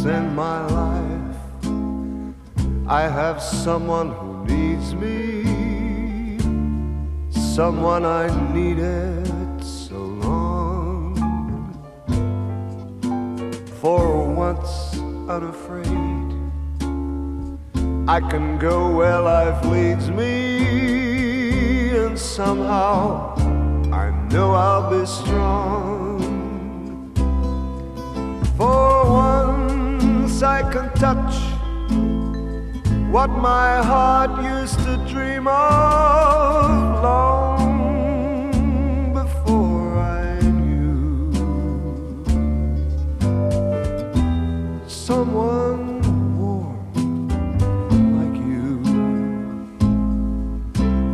in my life. I have someone who needs me, someone I needed so long. For once unafraid, I can go where life leads me, and somehow I know I'll be strong. For once I can touch what my heart used to dream of long before I knew. Someone